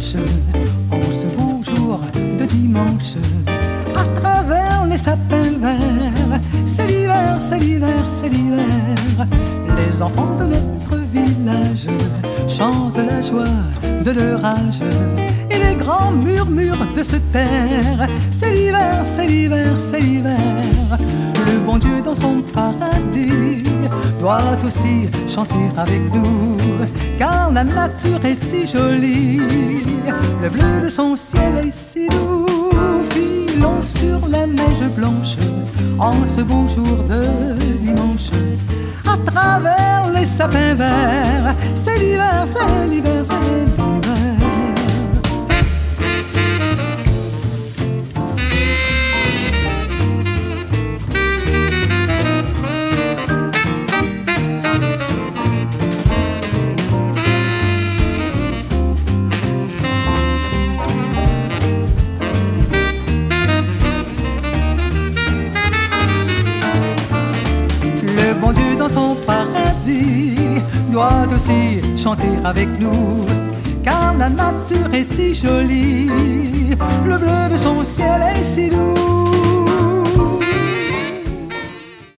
blanche, en ce beau jour de dimanche. À travers les sapins verts, c'est l'hiver, c'est l'hiver, c'est l'hiver. Les enfants de notre village chantent la joie de leur âge, et les grands murmurent de se taire. C'est l'hiver, c'est l'hiver, c'est l'hiver. Le bon Dieu dans son paradis doit aussi chanter avec nous, car la nature est si jolie, le bleu de son ciel est si doux. Filons sur la neige blanche en ce beau jour de dimanche. À travers les sapins verts, c'est l'hiver, c'est l'hiver, c'est l'hiver. Le bon Dieu dans son paradis doit aussi chanter avec nous, car la nature est si jolie, le bleu de son ciel est si doux.